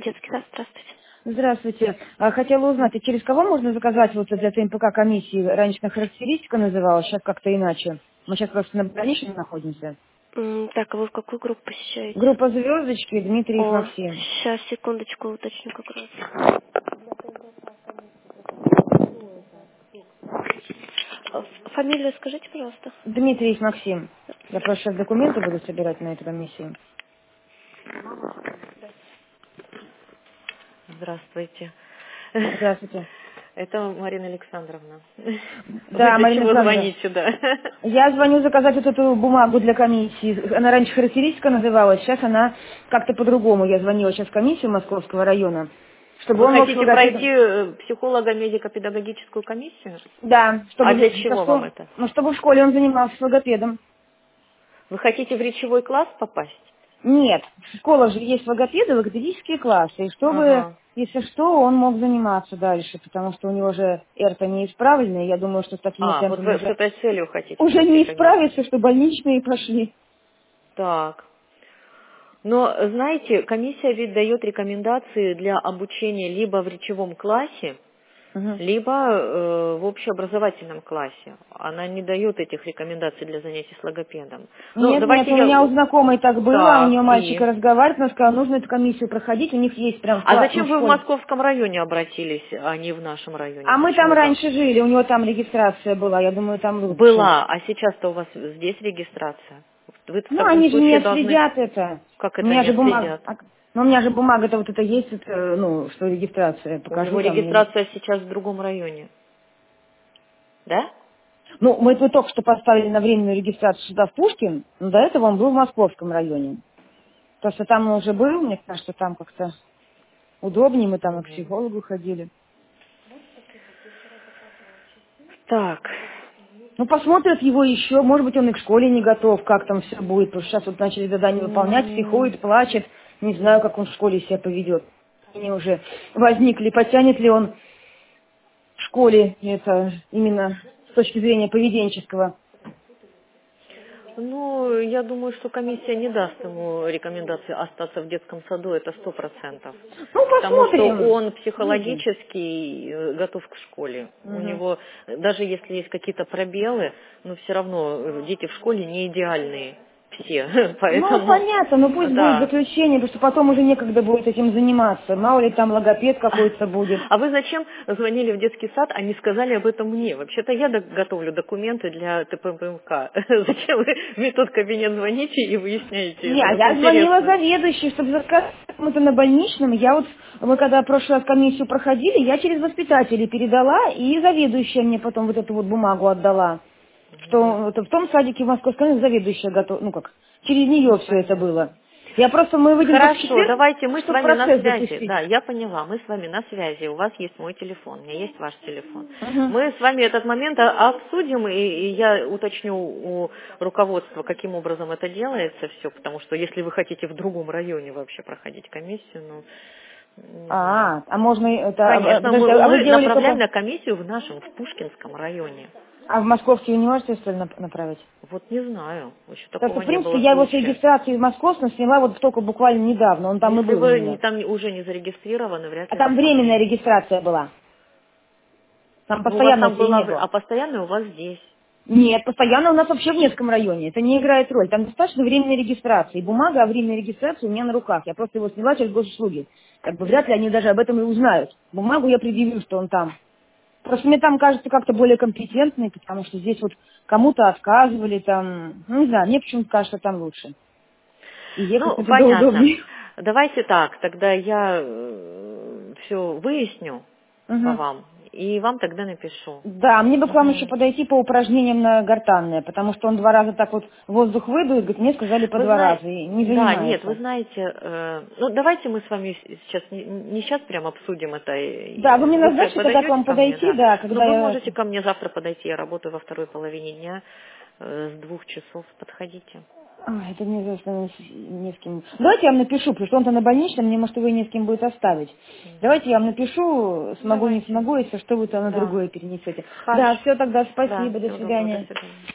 Детский сад, здравствуйте. Здравствуйте. Хотела узнать, а через кого можно заказать вот для ТМПК комиссии? Раньше на характеристика называлась, сейчас как-то иначе. Мы сейчас просто на больничном находимся. Так, а вы в какую группу посещаете? Группа «Звездочки», Дмитриев О, Максим. сейчас, секундочку, уточню как раз. Фамилию скажите, пожалуйста. Дмитриев Максим. Я просто сейчас документы буду собирать на эту комиссию. Здравствуйте. Здравствуйте. Это Марина Александровна. Вы Да, для Марина чего Александровна. звоните, да? Я звоню заказать вот эту бумагу для комиссии. Она раньше характеристика называлась, сейчас она как-то по-другому. Я звонила сейчас в комиссию Московского района, чтобы Вы он мог с хотите пройти логопедом... психолого-медико-педагогическую комиссию? Да, А чтобы, для чего вам это? ну, чтобы в школе он занимался с логопедом. Вы хотите в речевой класс попасть? Нет, в школах же есть логопеды, логопедические классы, и чтобы, Ага. если что, он мог заниматься дальше, потому что у него же эрто неисправленное, я думаю, что с такими Вот темпами вы с уже, этой целью хотите уже пройти не комиссию. исправится, что больничные пошли. Так. Но, знаете, комиссия ведь дает рекомендации для обучения либо в речевом классе, Мгм. либо в общеобразовательном классе. Она не дает этих рекомендаций для занятий с логопедом. Ну, Нет, давайте у меня у я... знакомой так было, у нее Так, мальчик и... разговаривает, она сказала, нужно эту комиссию проходить, у них есть прям в, А ну, зачем в вы в школе. московском районе обратились, а не в нашем районе? А мы там Почему так? раньше жили, у него там регистрация была, я думаю, там лучше. Была, а сейчас-то у вас здесь регистрация. Вы в Ну, таком они же не случае должны... отследят это. Как У это меня не же бумага. отследят? Ну, у меня же бумага-то вот это есть, это, ну, что регистрация. У него Покажу там. регистрация сейчас в другом районе. Да? Ну, мы тут только что поставили на временную регистрацию сюда в Пушкин, но до этого он был в Московском районе. То, что там он уже был, мне кажется, там как-то удобнее, мы там и к Мгм. психологу ходили. Так. Ну, посмотрят его еще, может быть, он и к школе не готов, как там все будет, потому что сейчас вот начали задание выполнять, психует, плачет, не знаю, как он в школе себя поведет. Они уже возникли, потянет ли он в школе это именно с точки зрения поведенческого. Ну, я думаю, что комиссия не даст ему рекомендации остаться в детском саду, это 100%. Ну, Потому что посмотрим. он Видим. психологически готов к школе. У Мгм. него, даже если есть какие-то пробелы, но все равно дети в школе не идеальные все. Ну, Поэтому, понятно, но пусть будет да. заключение, потому что потом уже некогда будет этим заниматься. Мало ли там логопед какой-то будет. А вы зачем звонили в детский сад, а не сказали об этом мне? Вообще-то я готовлю документы для ТПМК. Зачем вы мне в тот кабинет звоните и выясняете Не, это? Вот я звонила интересно. заведующей, чтобы заказать это на больничном. Мы когда в прошлый раз комиссию проходили, я через воспитателей передала, и заведующая мне потом вот эту вот бумагу отдала. Что это в том садике в Московском заведующая готова, ну как, через нее все это Понятно. было. Мы выйдем только в Хорошо, четверг, давайте мы с чтобы вами на процесс связи. запустить. Да, я поняла, мы с вами на связи. У вас есть мой телефон, у меня есть ваш телефон. Мгм. Мы с вами этот момент обсудим, и я уточню у руководства, каким образом это делается все, потому что если вы хотите в другом районе вообще проходить комиссию, ну, не знаю. А можно это, Конечно, подожди, а вы мы делали направляем только, на комиссию в нашем, в Пушкинском районе. а в Московский вы не можете, что ли, направить? Вот не знаю, еще Потому что, такого в не принципе, было я его с случая. регистрации в Московском сняла вот только буквально недавно, он там и Если был у вы меня. там уже не зарегистрированы, вряд А ли вас там там временная примут. регистрация была. Там Ну, у вас там постоянности была, не было. а постоянная у вас здесь. Нет, постоянно у нас вообще в Невском районе. Это не играет роль. Там достаточно временной регистрации. Бумага о временной регистрации у меня на руках. Я просто его сняла через госуслуги. Как бы вряд ли они даже об этом и узнают. Бумагу я предъявлю, что он там. Просто мне там кажется как-то более компетентный, потому что здесь вот кому-то отказывали там. Ну, не знаю, мне почему-то кажется там лучше. И ехать Ну, туда понятно. удобнее. Давайте так, тогда я все выясню по Мгм. вам, и вам тогда напишу. Да, мне бы к вам еще Мгм. подойти по упражнениям на гортанное, потому что он 2 раза так вот воздух выдует, говорит, мне сказали по Вы 2 раза, знаете, и не да, нет, вы занимается. знаете, ну давайте мы с вами сейчас, не сейчас прям обсудим это, Да, вы мне вы назначите, когда к подойдете вам ко мне, подойти, да, да, но когда вы я... можете ко мне завтра подойти, я работаю во второй половине дня, с 2 часов, подходите. Это неизвестно не с кем. Давайте я вам напишу, потому что он-то на больничном, мне, может, его не с кем будет оставить. Мгм. Давайте я вам напишу, смогу, не Давайте, смогу, если что, вы то на да. другое перенесете. Да, Хорошо. все, тогда Да, спасибо, до всего доброго, до свидания. свидания.